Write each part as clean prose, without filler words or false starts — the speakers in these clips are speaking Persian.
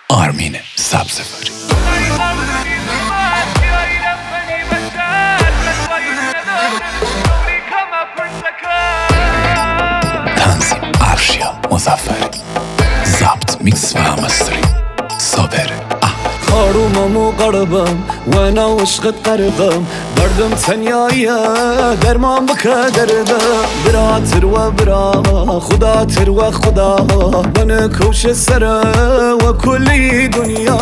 آرمین سبزواری. تنظیم ارشیا مظفری. ضبط میکس و همستری صابر احمد. خارومم و قربم و انا عشقت قرقم بردم تنیایه درمان بکه دردم براتر و برا خدا تر و خدا من کوش سره و کلی دنیا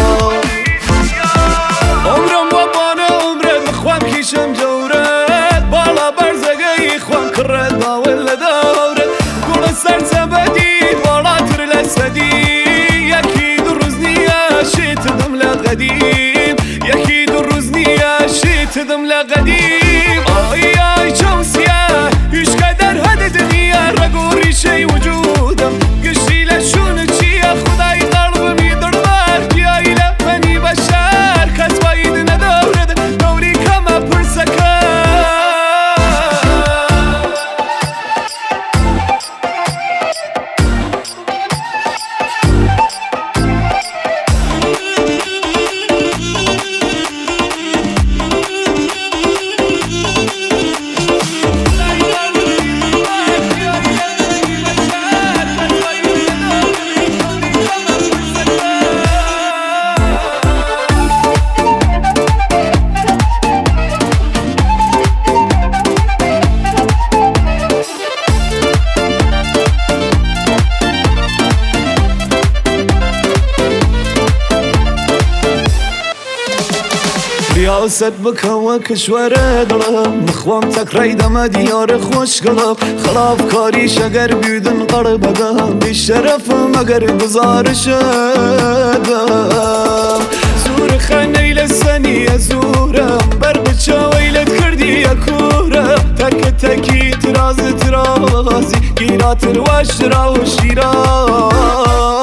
عمرم و بانه عمرت بخوام کیشم جورت بالا برزگی خوام کرد باول دورت گل سر تبدید بالا تر لسدی شيتدم لقديم يكي درزني يا شيتدم لقديم يا شمسيا ايش قدر هذه الدنيا رقوري شي وجودم قشي لشون يا خداي قلبي يدردار يا إله فني بشار كسبايد ندورد دوري كما برسكا ریاست بکن کشور دلم مخوام تکرای دم دیار خوش گلم خلاف کاریش اگر بیدن قرب بگم بی شرفم اگر گزارش دم زور خانه لسانی زورم بر بچه ویلت کردی کورم تک تکی ترازی گیراتر و شرا و شیرا